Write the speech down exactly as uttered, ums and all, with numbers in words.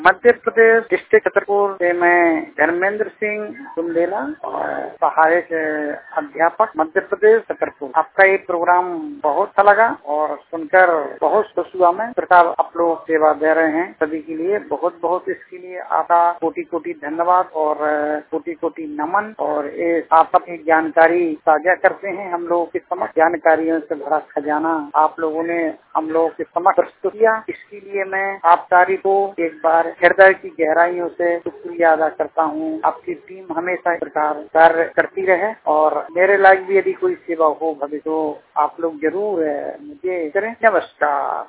Madhya Pradesh district Chhatarpur से मैं धर्मेंद्र सिंह बुंदेला और सहायक अध्यापक मध्य प्रदेश छतरपुर। आपका ये प्रोग्राम बहुत अच्छा लगा और सुनकर बहुत खुश हुआ। मैं प्रकार आप लोग सेवा दे रहे हैं सभी के लिए बहुत बहुत इसके लिए आपका कोटि कोटि धन्यवाद और कोटि कोटि नमन। और ये आप अपनी जानकारी साझा करते हैं हम लोगों के समक्ष, जानकारियों से भरा खजाना आप लोगों ने हम लोगों के समक्ष प्रस्तुत किया। इसके लिए मैं आप सारी को एक बार हृदय की गहराइयों से शुक्रिया अदा करता हूँ। आपकी टीम हमेशा इस प्रकार कार्य करती रहे और मेरे लायक भी यदि कोई सेवा हो भविष्य तो आप लोग जरूर मुझे करें। नमस्कार।